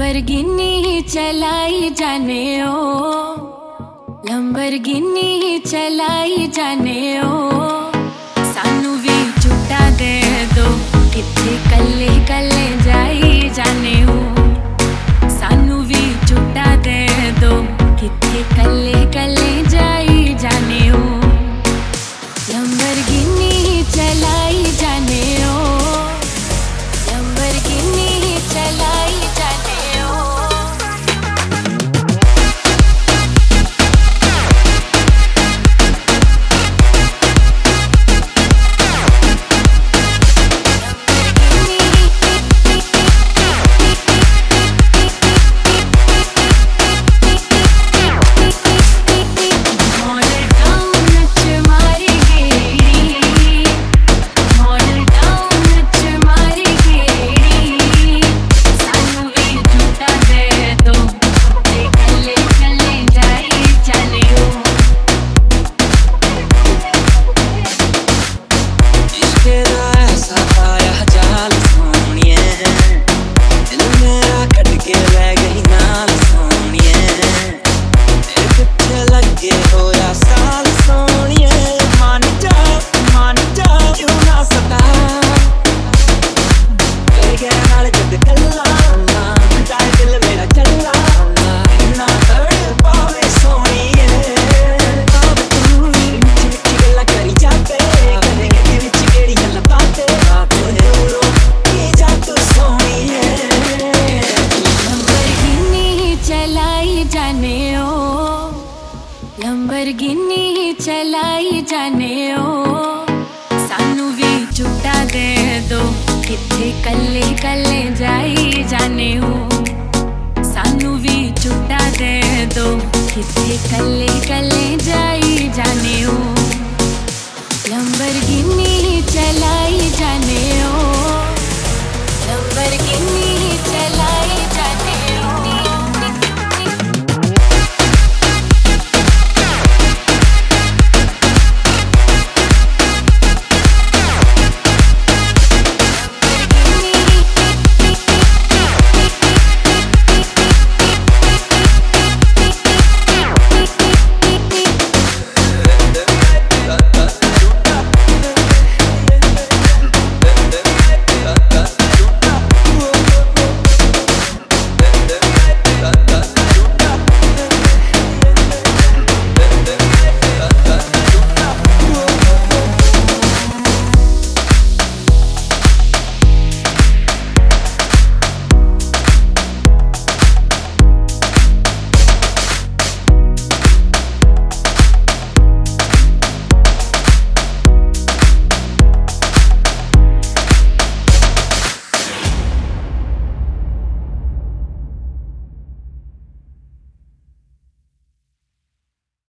Lamborghini चलाई जाने ओ, Lamborghini चलाई जाने ओ, सानू भी झूठा दे दो किथे कल्ले कल्ले जाई जाने ओ, सानू भी झूठा दे दो किथे कल्ले कल्ले जाई जाने ओ, लंबरगिनी चलाई जाने ओ, लंबरगिनी चलाई जाने ओ। लंबरगिनी चलाई जाने ओ, सानू भी झूठा दे दो किथे कल्ले कल्ले जाई जाने ओ, सानू भी झूठा दे दो किथे कल्ले कल्ले जाई जाने